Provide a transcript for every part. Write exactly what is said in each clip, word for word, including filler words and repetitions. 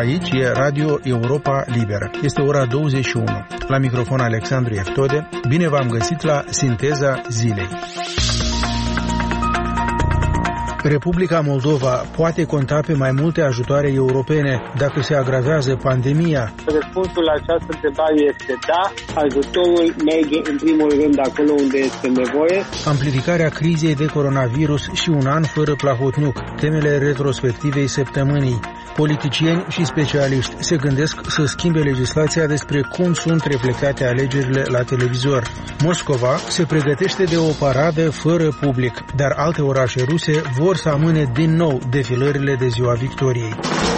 Aici e Radio Europa Liberă. Este ora douăzeci și unu. La microfon Alexandru Eftode. Bine v-am găsit la Sinteza Zilei. Republica Moldova poate conta pe mai multe ajutoare europene dacă se agravează pandemia? Răspunsul la această întrebare este da. Ajutorul merge în primul rând acolo unde este nevoie. Amplificarea crizei de coronavirus și un an fără Plahotniuc. Temele retrospectivei săptămânii. Politicieni și specialiști se gândesc să schimbe legislația despre cum sunt reflectate alegerile la televizor. Moscova se pregătește de o paradă fără public, dar alte orașe ruse vor să amâne din nou defilările de Ziua Victoriei.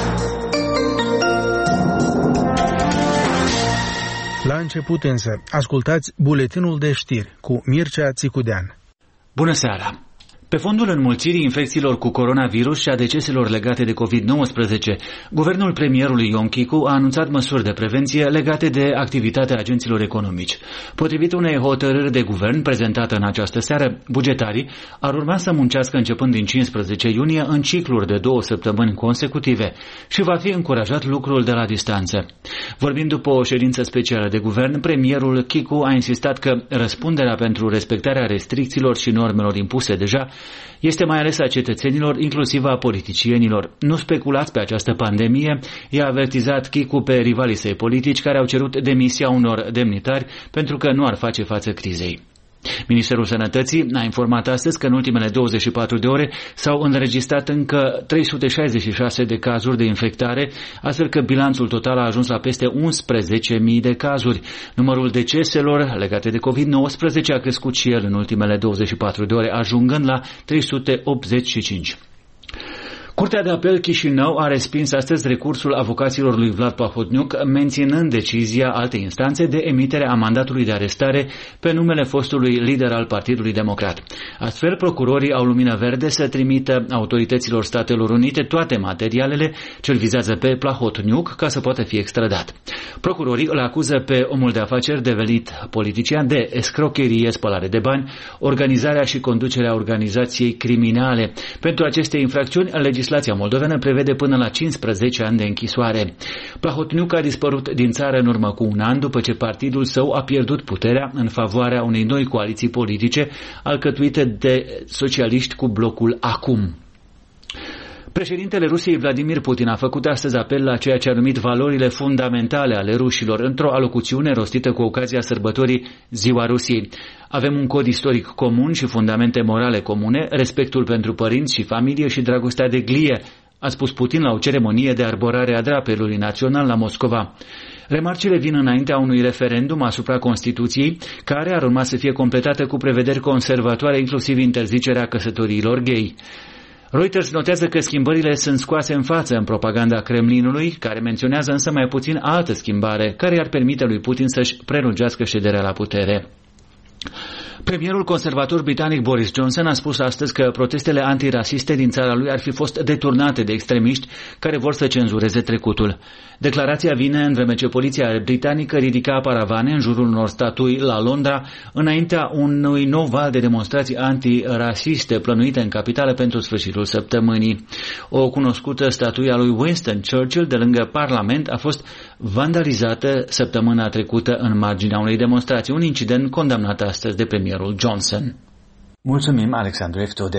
La început însă, ascultați buletinul de știri cu Mircea Țicudean. Bună seara! Pe fondul înmulțirii infecțiilor cu coronavirus și a deceselor legate de covid nouăsprezece, guvernul premierului Ion Chicu a anunțat măsuri de prevenție legate de activitatea agenților economici. Potrivit unei hotărâri de guvern prezentată în această seară, bugetarii ar urma să muncească începând din cincisprezece iunie în cicluri de două săptămâni consecutive și va fi încurajat lucrul de la distanță. Vorbind după o ședință specială de guvern, premierul Chicu a insistat că răspunderea pentru respectarea restricțiilor și normelor impuse deja este mai ales a cetățenilor, inclusiv a politicienilor. Nu speculați pe această pandemie, i-a avertizat Chicu pe rivalii săi politici care au cerut demisia unor demnitari pentru că nu ar face față crizei. Ministerul Sănătății a informat astăzi că în ultimele douăzeci și patru de ore s-au înregistrat încă trei sute șaizeci și șase de cazuri de infectare, astfel că bilanțul total a ajuns la peste unsprezece mii de cazuri. Numărul deceselor legate de covid nouăsprezece a crescut și el în ultimele douăzeci și patru de ore, ajungând la trei sute optzeci și cinci. Curtea de apel Chișinău a respins astăzi recursul avocaților lui Vlad Plahotniuc, menținând decizia altei instanțe de emitere a mandatului de arestare pe numele fostului lider al Partidului Democrat. Astfel, procurorii au lumină verde să trimită autorităților Statelor Unite toate materialele ce îl vizează pe Plahotniuc ca să poată fi extradat. Procurorii îl acuză pe omul de afaceri devenit politician de escrocherie, spălare de bani, organizarea și conducerea organizației criminale. Pentru aceste infracțiuni, legislația moldovenă prevede până la cincisprezece ani de închisoare. Plahotniuc a dispărut din țară în urmă cu un an după ce partidul său a pierdut puterea în favoarea unei noi coaliții politice alcătuite de socialiști cu blocul Acum. Președintele Rusiei Vladimir Putin a făcut astăzi apel la ceea ce a numit valorile fundamentale ale rușilor într-o alocuțiune rostită cu ocazia sărbătorii Ziua Rusiei. Avem un cod istoric comun și fundamente morale comune, respectul pentru părinți și familie și dragostea de glie, a spus Putin la o ceremonie de arborare a drapelului național la Moscova. Remarcile vin înaintea unui referendum asupra Constituției, care ar urma să fie completată cu prevederi conservatoare, inclusiv interzicerea căsătoriilor gay. Reuters notează că schimbările sunt scoase în față în propaganda Kremlinului, care menționează însă mai puțin altă schimbare, care i-ar permite lui Putin să-și prelungească șederea la putere. Premierul conservator britanic Boris Johnson a spus astăzi că protestele antirasiste din țara lui ar fi fost deturnate de extremiști care vor să cenzureze trecutul. Declarația vine în vreme ce poliția britanică ridica paravane în jurul unor statui la Londra înaintea unui nou val de demonstrații antirasiste plănuite în capitală pentru sfârșitul săptămânii. O cunoscută statuie a lui Winston Churchill de lângă Parlament a fost vandalizată săptămâna trecută în marginea unei demonstrații, un incident condamnat astăzi de premierul Johnson. Mulțumim, Alexandru Eftode.